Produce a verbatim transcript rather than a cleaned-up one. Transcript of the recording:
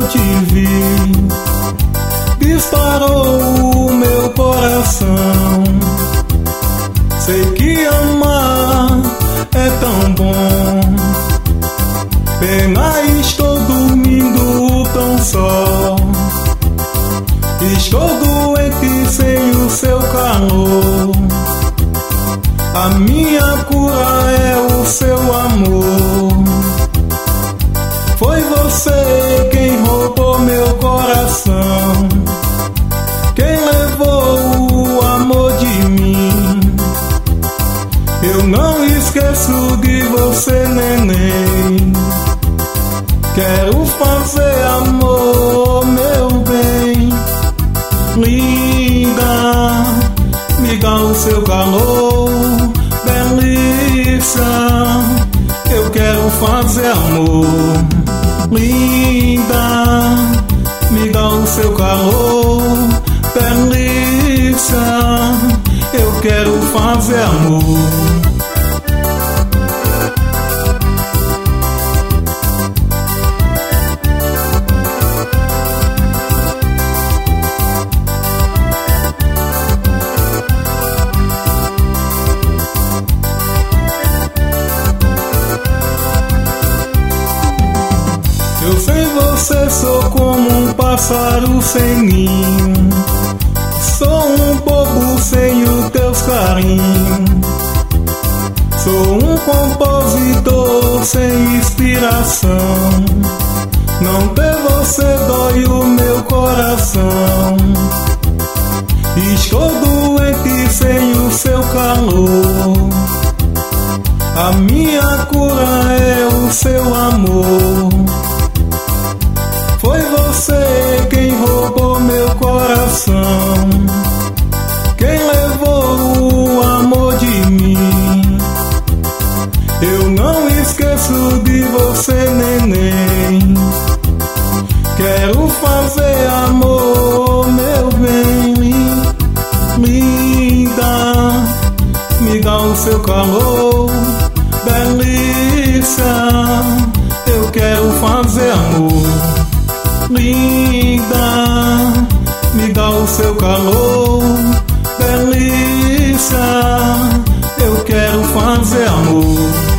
te vi, disparou o meu coração. Sei que amar é tão bom, pena estou dormindo tão só. Estou doente sem o seu calor. A minha cura é o seu amor. Foi você quem roubou meu coração, quem levou o amor de mim. Eu não esqueço de você, neném. Quero fazer amor, meu bem. Linda, me dá o seu calor. Delícia, eu quero fazer amor. Linda, me dá o seu calor. Delícia, eu quero fazer amor. Eu sem você sou como um pássaro sem ninho, sou um bobo sem os teus carinhos. Sou um compositor sem inspiração, não ter você dói o meu coração. Estou doente sem o seu calor. A minha cura é o seu amor. Foi você quem roubou meu coração, quem levou o amor de mim. Eu não esqueço de você, neném. Quero fazer amor, meu bem. Linda, me dá o seu calor. Delícia, eu quero fazer amor. Linda, me dá o seu calor. Delícia, eu quero fazer amor.